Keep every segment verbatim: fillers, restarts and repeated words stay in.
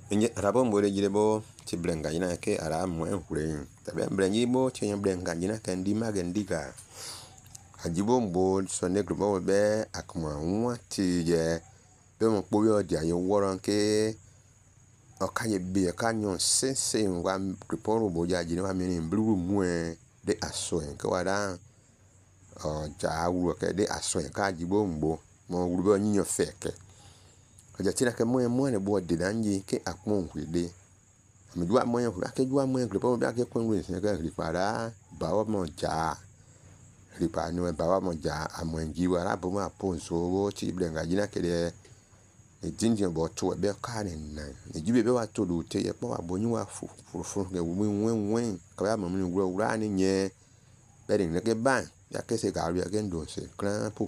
Nje rabo mbore jirebo ti blenga ina ke ara mo en hure tabe blengi bo ti en blenga ina kan di magendiga ajibo mbo so ne grupo be akuma nwa ti je be mo po yo dia yo woran ke o kaye be ka nyon sense ngwa grupo ro bo ja jini wa mi ni blue mu e de aso en ke wada o ja wu ke de aso en ka ajibo mbo mo wu be nyo feke aja tina ke mo mo ne bo de danji ke akmo hwede mi jua mo yan ke jua mo yan grupo be ke kon ru sin ke ri para ba wa mo ja ri pa ni ba wa mo ja amo nji wa ra bo ma ponso wo ti blenga jina ke de e jinjin bo to be ka ne na e jibe be wa to do te ye po wa bo ni wa fu fu fu ke wu wen wen ka ya mo ni wo ra ni nye be rin ke ban ya ke se ga ri ke ndo se kran po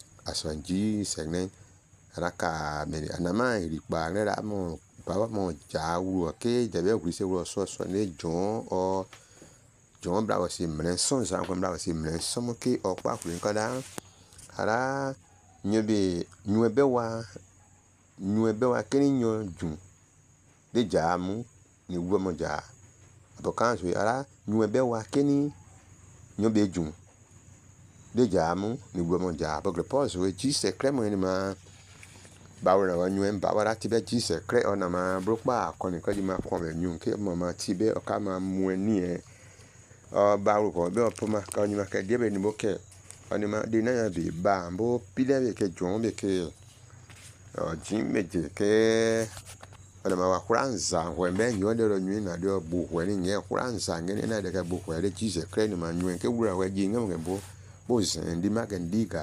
asanji segnen raka me anama ri pa ne ra mo ba wa mo ja wu ke je be wi se wo so so ne jon o jon bra wa si mren son za ko bra wa si mren so mo ke o pa ku nkan da ara nyobe nyebe wa nyebe wa ke ni nyo jun de ja mu ni wo mo ja to kan so ara nyebe wa ke ni nyobe jun de ja mu ni wo mo ja bo pause we ji se kremo ni ma bawo na wanyu en bawo ra ti be ji se kre ona ma bro pa ko ni ko di ma ko be nyun ke mo ma ti be o ka ma mu eni e o bawo ko be o po ma ka ni ma ke de be ni bo ke oni ma de na ya bi ba bo pile be ke jon be ke o jin meje ke ona ma wa kuranza ho me nyo de ro nyu na de bu ho ni nye kuranza ngene na de ka bu ho de ji se kre ni ma nyu en ke wura wa ji ngam ke bo bo zin di ma ke ndiga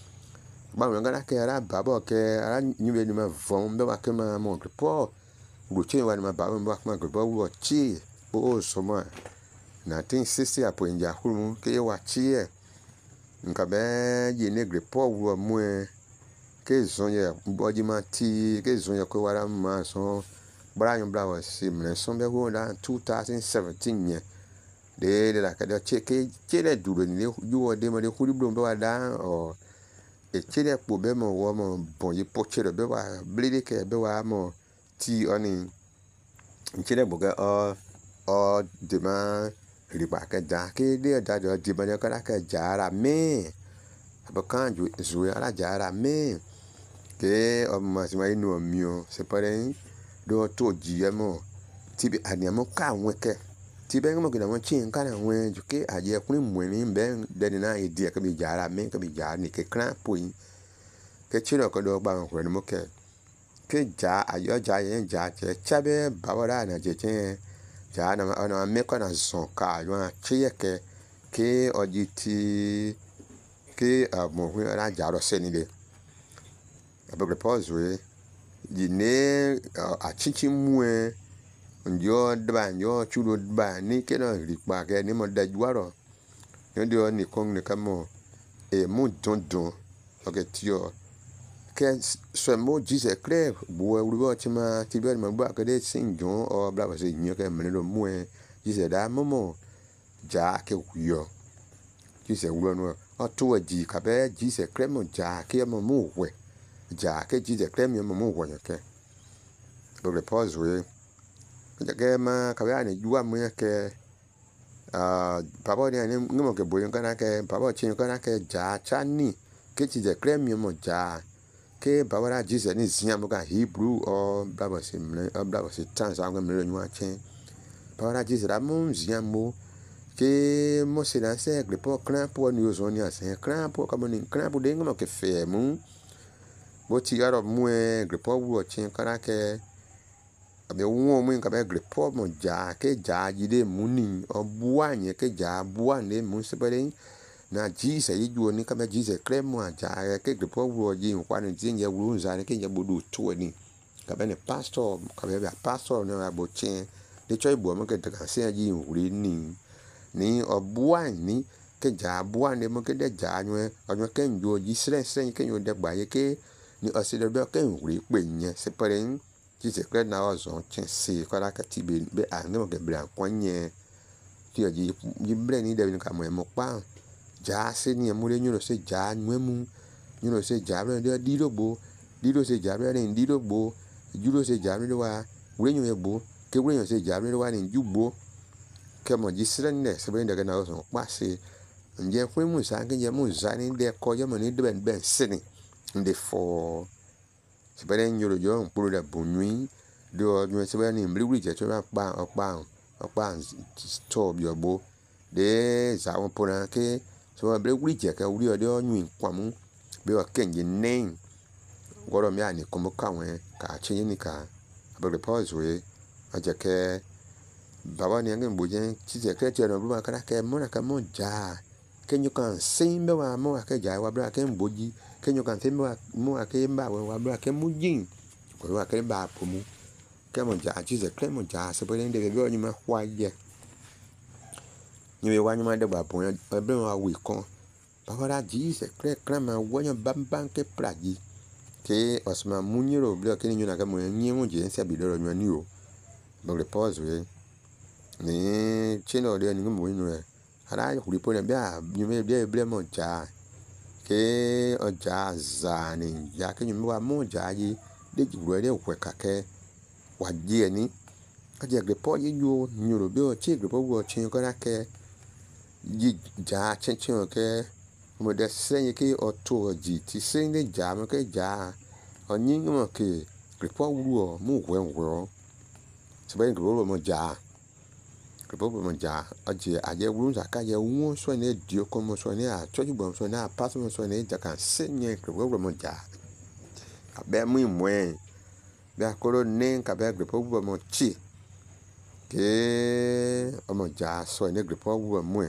ba mo ngana ke ara babo ke ara nyube ni ma vom be wa ke ma mo ke po ru che wa ni ma babo ba ma ke bo wo chi bo so ma na tin sisi apo nja huru ke wa chi e nka be ye ne gre po wo mu e ke zonye bo ji ma ti ke zonye ko wa ra ma so bra nyu bra wa si mne so be wo da twenty seventeen ye de de la ka de che ke che de duro ni ju wo de mo de huru bro be wa da o e chere po be mo wo mo bon yi po chere be wa blede ke be wa mo ti oni chere bo ga o o de ma ri ba ka da ke de da do di ba ka ka jara me bo kan ju zu ara jara me ke o ma si ma inu mi o se pare do to ji e mo ti bi ani mo ka won ke ti be mo ke na mo chin ka na won ju ke aje kun mu ni be de na idea ke bi jara me ke bi jara ni ke kran po yin ke chiro ko do gba ko ni mo ke ke ja ayo ja yen ja che chabe bawara na je che ja na ona me ko na son ka yo che ye ke ke ojiti ke mo hu ra ja ro se ni de abegre pause we di ne a chichi mu e njo dba njo chudo dba ni ke no ri pa ke ni mo da juaro yo de oni kon ni kamo e mu don don o ke tio ke so mo ji se kre bo e ru ti ma ti be ma gba ke de sin jon o bla ba se yin ke me lo mu e ji se da mo mo ja ke yo ji se wu no o to ji ka be ji se kre mo ja ke mo mu we ja ke ji se kre mi mo mu we ke bo repose we ja ke ma ka ba ni juwa mu ke ah babo ni ni mo ke bo yin kana ke babo chi kana ke ja cha ni ke ji se kre mi mo ja ke bawara jesus ni zia mo ka hebrew o baba se mle o baba se trans angwe mle nwa chen bawara jesus ra mo zia mo ke mo se na se gre po kran po ni ozo ni ase kran po ka mo ni kran po de ngo ke fe mu bo ti aro mu e gre po wu o chen kara ke abe won mu nka be gre po mo ja ke ja jide mu ni o buwa nye ke ja buwa ne mu se pare na jesus yi ju ni ka be jesus kremo aja ke de po wo ji kwa ni tin ye wu nza ni ke ye bodu to ni ka be ne pastor ka be be pastor na abo chen de choi bo mo ke de ka se ji wuri ni ni obuan ni ke ja buan de mo ke de ja nyu o nyu ke njo ji sre sre ke nyu de gba ye ke ni o se de be ke wuri pe nye se pare jesus kre na o zo chen se ka la ka ti be be a ne mo ke bra kwanye ti o ji ji bre ni de ni ka mo mo pa ja se ni mu le nyuro se ja nwemu nyuro se ja bre de dirogbo diro se ja bre ni dirogbo juro se ja bre wa wure nyu ebo ke wure nyu se ja wa ni jubo ke mo jisrende se bende ga na so kwase nje kwe mu sa ke je mu za ni de ko je mo ni de ben ben sini nde fo se bende nyoro jo mpuru da bunwi do nyu se bende ni mbri wuri je to pa opa opa to bi obo de za won pona ke so mbri wuri je ke wuri ode nyu kwamu be o kenje nen goro mi ani komo kawe ka chinyi ni ka abere pause we aje ke baba ni ngem boje chise ke che no buma kana ke mo na ka mo ja ke nyu kan simbe wa mo ka ja wa bra ke mboji ke nyu kan simbe wa mo ka mba wa bra ke mujin ko wa ke ba pomu ke mo ja chise ke mo ja se bele ndebe be onyu ma kwa je nyi wa nyu ma de ba pon e be wa wi kon baba ra ji se kre kra ma wo nyu bam bam ke praji ke osma munyiro bla ke nyu na ka mo nyi mo je se bi do nyu ni o bo le pause we ni chino de ni mo inu e ara yu ripo ne bia nyu me bia ble mo ja ke o ja za ni ya ke nyu wa mo ja yi de ju re kwe ka ke wa ji ni ka je gbe po yi yo nyu ro bi o chi gbe po wo chi ko na ke ji ja chen chen ke mo de sen ke o to ji ti sen de ja mo ke ja o nyi mo ke gbe po wo mo we wo se ba gbe mo ja Bobo monja aje aje wurun zaka je won so ne dio komo so ne a choju bom so na pass mo so ne jaka senye bobo monja abe mu imwe be akoro ne ka be bobo mo chi ke omonja so ne bobo wo mu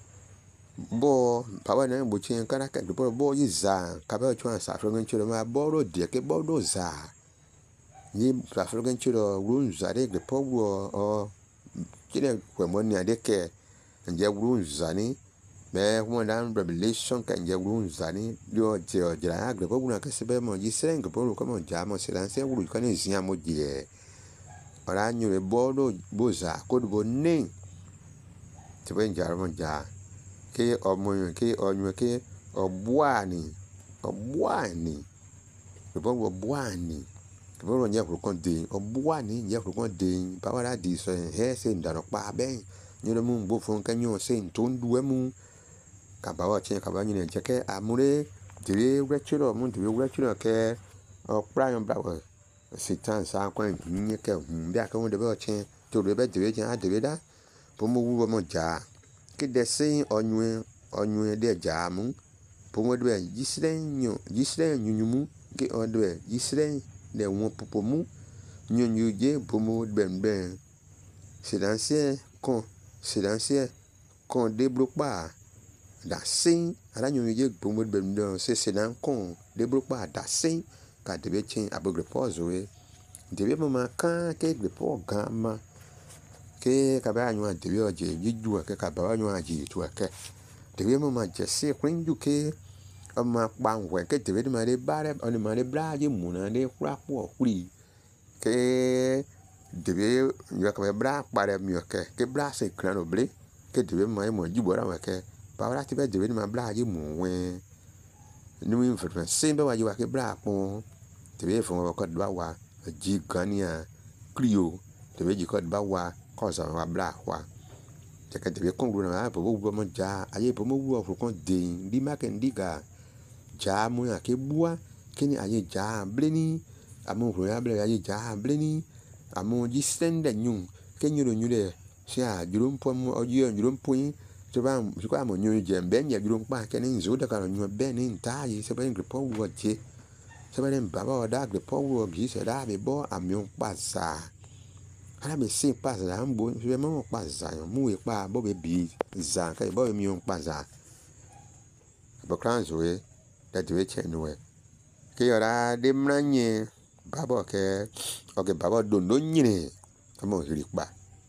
bo pawa ne bo chi nkara ka bobo bo yiza ka be chwa sa fro nchiro ma bo ro die ke bo do za ni sa fro nchiro wurun zare bobo wo o kile kwa mwani adeke nje wuru nzani be mwanda revelation ka nje wuru nzani yo je ojira agre bo guna kesibe mo jisren go bo ko mo jamo silanse wuru kan nzia mo je ora nyure bodo boza ko do ne tibe njaro mo ja ke omo ke onyu ke obwani obwani bo bo bwani bo nya ko kon de obwani nya ko kon de bawara di so he se ndaro pa ben nyoro mu bo fon kan yo se ntondu emu ka bawo chen ka ba nyi ne jeke amure dire wechiro mu dire wechiro ke o prayon brawo sitan sa kwan nyi ke hu bia ka won de ba chen to de be dire chen a dire da bo mo wu mo ja ke de se onyu onyu de ja mu bo mo de jisren nyo jisren nyunyumu ke o de jisren de won popomu nyonyu je pomo ben ben silencieux kon silencieux kon débloquer da sin ara nyonyu je pomo ben ben c'est silen kon débloquer da sin ka de betchen abogre pause we de be ma kan ke de po gama ke ka ba nyu de be oje jiju ke ka ba nyu aji tu ke de be ma je se kwinju ke ama pangwe ke de be ma de bare oni ma de braje muna de krapo kuri ke debe yo ka bra pare mi ke ke bra se kran obre ke debe ma mo jibora wa ke ba ra ti be debe ma bra ji mu we ni mi fere se be wa ji wa ke bra pon debe fo ko ba wa ji gania clio debe ji ko ba wa ko sa wa bra wa te ke debe kon ru na bo bo mo ja aye bo mo wu ofo kon de di ma ke ndiga ja mu ya ke bua kini aye ja bleni amu ro ya ble aye ja bleni amu jisende nyun ke nyuro nyure sia jurum pom ojo jurum pun to ba su kwa mo nyu je ben ya jurum pa ke ni zo da ka nyu ben ni ta yi se ben gpo wo je se ben baba o da gpo wo gi se da be bo amiun pa sa ara be se pa sa mbo se mo pa sa yo mu e pa bo be bi za ka bo mi un pa sa bo kan zo e da de che no e ke ora de mranye babo ke oke babo dondo nyine amo hirikpa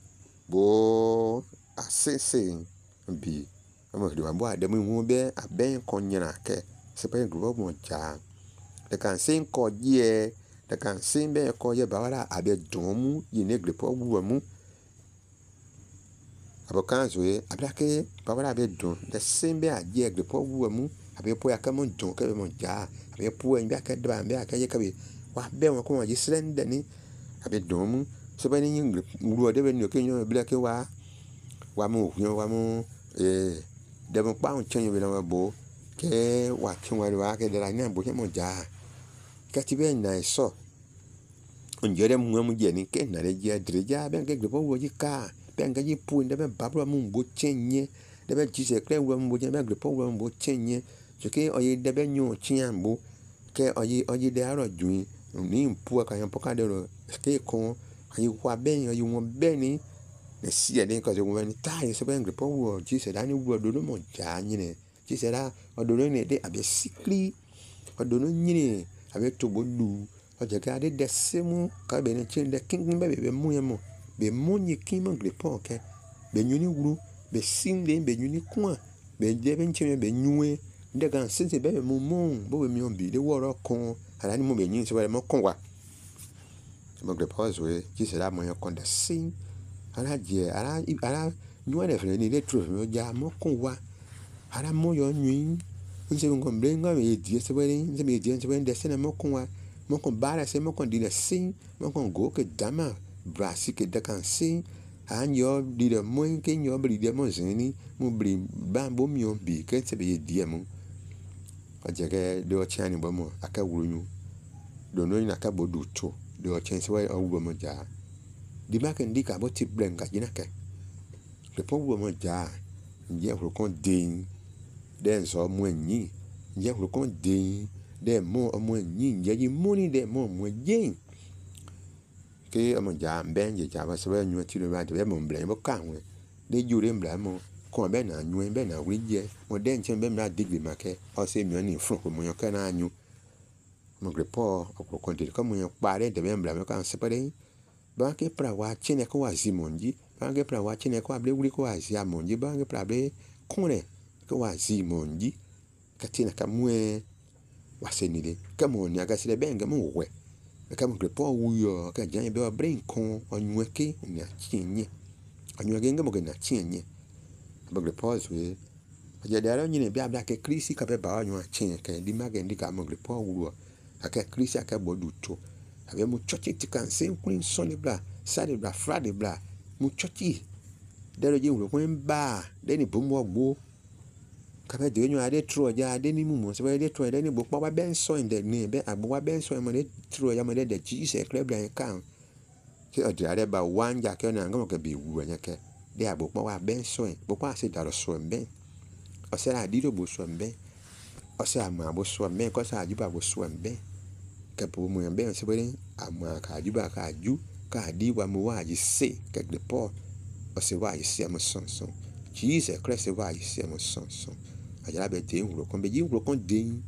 bo asese bi amo hirikpa bo ademu hu be aben konyana ke sepe gbo mo ja de kan sin ko je de kan sin be ko je bawara abe domu yine glepo wu mu abokan zo e abake bawara abe don de sin be aje glepo wu mu abe po yakamo don ke mo ja abe po en be ka dba be ka ye ka be wa be won ko wa jisrende ni abe domu so ba ni ngre ngro de be no ke nyo bla ke wa wa mu nyo wa mu eh de mo pa un chen be na bo ke wa chen wa wa ke de la nya bo ke mo ja ka ti be na so onjere mu mu je ni ke na le je dre ja be ke gbo wo ji ka be nga ji pu de be babra mu bo chenye de be ji se kre wo mu je be gbo wo mu bo chenye so ke oye de be nyo chian bo ke oye oye de aro ju ni pu ka yan poka de ro ke ko ayi wa ben ayi won ben ni ne si e den ko se won ni ta yi se ben gbo wo ji se da ni wo do no mo ja yin ne ji se da odo ni de abe sikri odo no yin abe to bo lu oje ka de de semu ka be ni chin de king be be mu yemo be mu ni king mo gbo ke be nyuni wuru be sim de be nyuni kwa be je ben chin be nyue de gan sin se be mu mu bo be mi on bi de wo ro kon ara ni mo be nyin se be mo kon wa mo gbo so we ji se da mo yan kon de sin ara je ara ara nyue de fre ni de tro mo ja mo kon wa ara mo yo nyun nse mo kon bre nga me di se be ni nse me di se be de se na mo kon wa mo kon bara se mo kon di de sin mo kon go ke dama brasi ke de kan sin an yo di de mo ke yo bri de mo zini mo bri ba bo mi on bi ke se be di mo aje ke de o chani bo mo aka wuru do no na ka bo du to de o chen se wa o wo mo ja di ma ke ndi ka bo ti blenga jina ke le po wo mo ja nje ro kon din den so mo yin nje ro kon din de mo ọmọ yin je ji money de mo mo yin ke ọmọ ja ben je ja ba so nyu ti lo ba de mo mble mo ka won de ju re mble mo ko be na nyu be na wi je mo de nche be na digbe ma ke o se mi oni fun ko mo yan ka na nyu mo gre po o ko de ko mo yan pare de be mble mo kan se pare ba ke pra wa chine ko wa zimonji ba ke pra wa chine ko able wuri ko wa zi amonji ba ke pra be kune ko wa zimonji ka tina ka mwe wasenide kama ni aga sile benga mo we kama grepo wuyo ka jan be brain kon onweke ni achinye onweke ngamo ke na chinye ba grepo we aja dara nyine bi abda ke krisi ka be ba onwa chinye ke di mage ndi ka mo grepo wuyo aka krisi aka bodu to abe mu chochi tikan sen queen sonny bla sade bla friday bla mu chochi dero je wulo kwen ba deni bomo gbo kabe de nyu ade tro ja ade ni mu mo se be de tro de ni bo pa ben so in de ni be agbo wa ben so mo de tro ya mo de de ji se club la kan ke o de ade ba wan ja ke na ngam ke bi wu nya ke de agbo pa wa ben so bo pa se daro so ben o se adi do bo so ben o se ama bo so ben ko sa ajuba bo so ben ke bo mo ben se be ama ka ajuba ka aju ka di wa mo wa ji se ke de po o se wa ji se mo son son ji se club se wa ji se mo son son ajala be te nro kon be ji nro kon de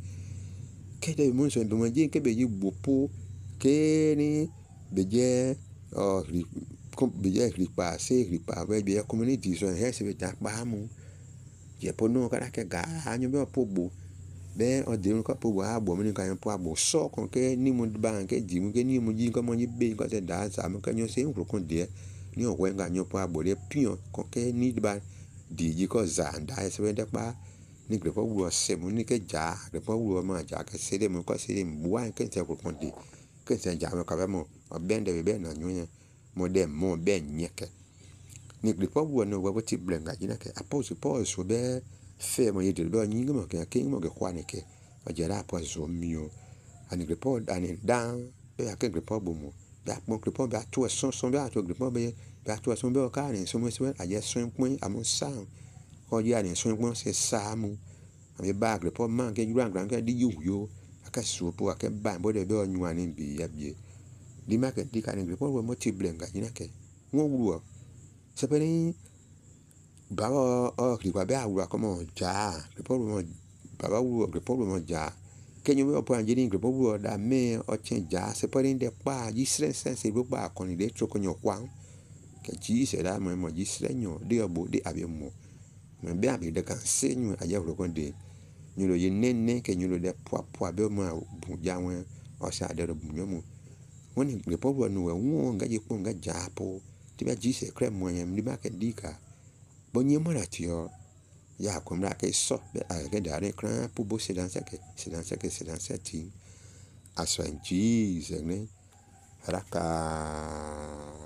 ke de mo so be mo je ke be ji gbopo ke ni be je o ri kon be je ri pa se ri pa be be community so he se be ta pa mu je po no ka ke ga anyo be po gbo be o de ko po wa gbo mi ni ka yan po agbo so kon ke ni mo ba ke ji mu ke ni mo ji ko mo ji be ko se da sa mo ka nyo se nro kon de ni o we nga nyo po agbo de pion kon ke ni ba di ji ko za nda se be de pa ni grepo wo se mu ni ke ja grepo wo ma ja ke se de mu ko se de mu wa ke se ko kon de ke se ja mo ka be mo o ben de be na nyu mo de mo ben nye ke ni grepo wo no wo ti blenga jina ke apose pose so be fe mo yede be nyi mo ke ke mo ke kwa ne ke o je ra po zo mi o ani grepo ani dan be ke grepo bo mo be mo grepo be to so so be to grepo be be to so be o ka ni so mo se a je so pin amo sa ko ya ni so ngbon se samu abi bag le po man ke yuran gran ke di yu yo aka so po aka ba bo de be onyu ani bi ya bi di ma ke di ka ni po wo mo ti blenga ina ke won wu o se pe ni ba o o ri ba be awura ko mo ja le po mo ba ba wu le po mo ja ke nyu mo po anje ni le po wu da me o chen ja se pe ni de pa ji sren sen se bo pa ko ni de tro ko nyo kwa ke ji se da mo mo ji sren nyo de obo de abi mo me be abi de kan se nyu aja ro kon de nyu lo ye nenne ke nyu lo de po po be mo bu ja won o sa de ro bu nyu mo woni le po wo no won nga je po nga ja po ti ba ji se kre mo yem di ma ke di ka bo nyi mo na ti o ya ko mra ke so be a ke da re kran po bo se dan se ke se dan se ke se dan se ti aso en ji se ne Raka